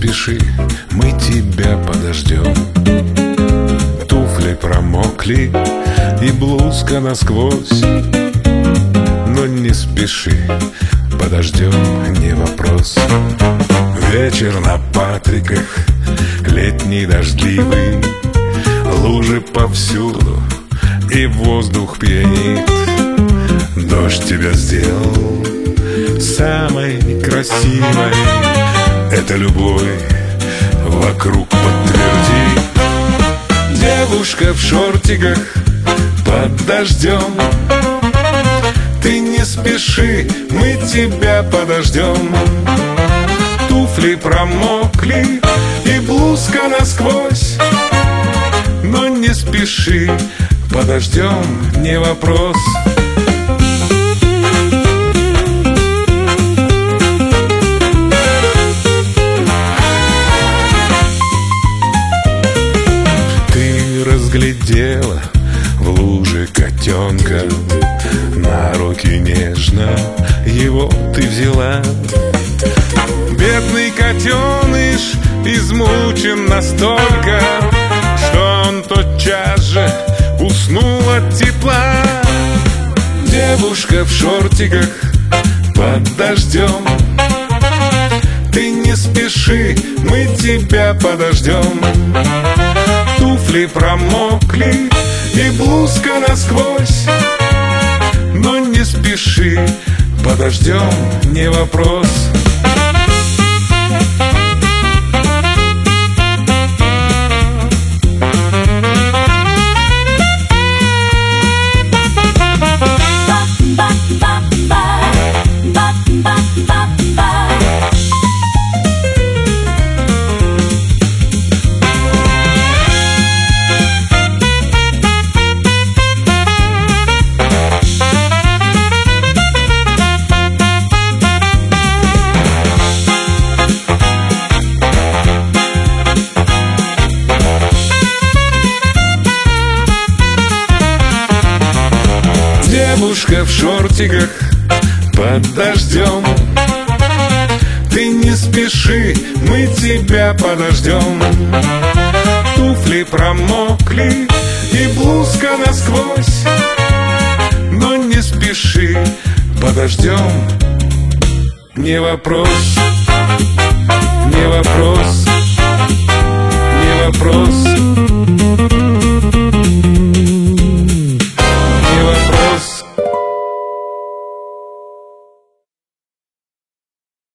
спеши, мы тебя подождем. Туфли промокли и блузка насквозь, но не спеши, подождем, не вопрос. Вечер на Патриках, летний дождливый, лужи повсюду и воздух пьянит. Дождь тебя сделал самой красивой, это любовь вокруг подтвердит. Девушка в шортиках под дождем, ты не спеши, мы тебя подождем. Туфли промокли и блузка насквозь, но не спеши, подождем, не вопрос. Ты разглядела в луже котенка, на руки нежно его ты взяла. Бедный котеныш измучен настолько, что он тотчас же уснул от тепла. Девушка в шортиках под дождем, ты не спеши, мы тебя подождем. Туфли промокли и блузка насквозь, но не спеши, подождем, не вопрос. Девушка в шортиках под дождем, ты не спеши, мы тебя подождем. Туфли промокли и блузка насквозь, но не спеши, подождем, не вопрос.